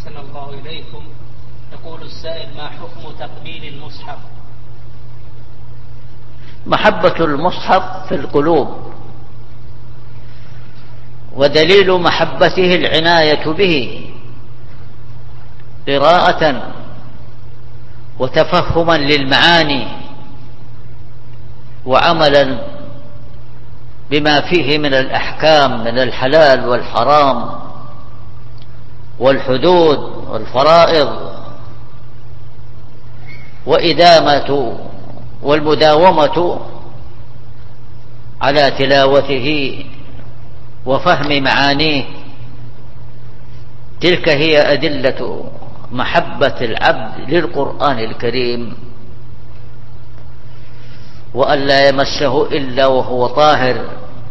أحسن الله إليكم. يقول السائل: ما حكم تقبيل المصحف؟ محبة المصحف في القلوب، ودليل محبته العناية به قراءة وتفهما للمعاني وعملا بما فيه من الأحكام من الحلال والحرام والحدود والفرائض، وإدامة والمداومة على تلاوته وفهم معانيه. تلك هي أدلة محبة العبد للقرآن الكريم، وأن لا يمسه إلا وهو طاهر،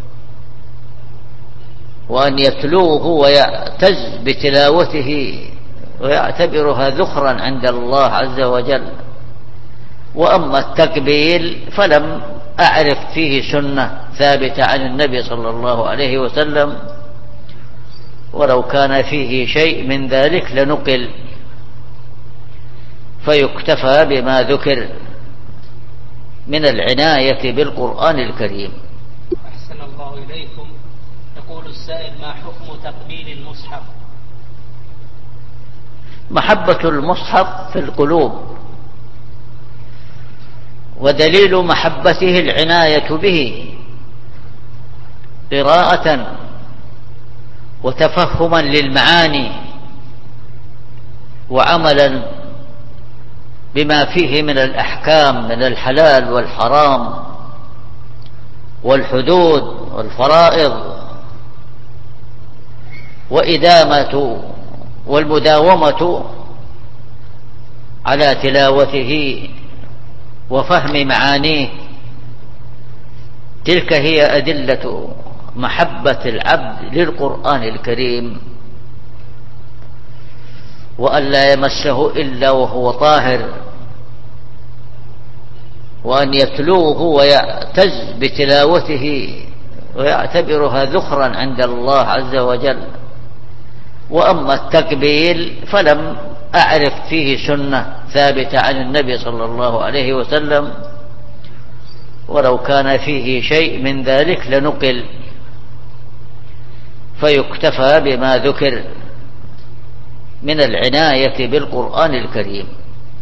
وأن يتلوه ويعتز بتلاوته ويعتبرها ذخرا عند الله عز وجل. وأما التقبيل فلم أعرف فيه سنة ثابتة عن النبي صلى الله عليه وسلم، ولو كان فيه شيء من ذلك لنقل، فيكتفى بما ذكر من العناية بالقرآن الكريم. أحسن الله إليكم. يقول السائل: ما حكم تقبيل المصحف؟ محبة المصحف في القلوب، ودليل محبته العناية به قراءة وتفهما للمعاني وعملا بما فيه من الأحكام من الحلال والحرام والحدود والفرائض، وإدامة والمداومة على تلاوته وفهم معانيه. تلك هي أدلة محبة العبد للقرآن الكريم، وأن لا يمسه إلا وهو طاهر، وأن يتلوه ويعتز بتلاوته ويعتبرها ذخرا عند الله عز وجل. وأما التقبيل فلم أعرف فيه سنة ثابتة عن النبي صلى الله عليه وسلم، ولو كان فيه شيء من ذلك لنقل، فيكتفى بما ذكر من العناية بالقرآن الكريم.